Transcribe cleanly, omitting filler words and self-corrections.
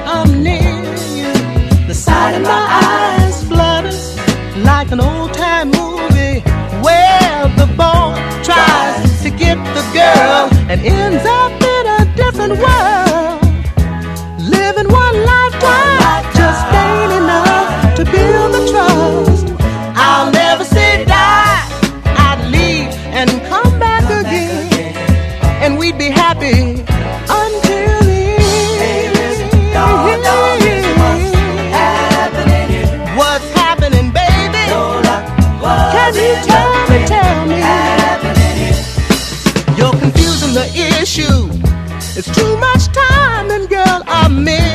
I'm near you. The sight of my eyes flutters like an old-time movie where the boy tries to get the girl and ends up in a different world. Living one lifetime just ain't enough to build the trust. I'll never say die. I'd leave and come back again, and we'd be happy until the end. What's happening, baby? Can you tell me? You're confusing the issue. It's too much time, and girl, I miss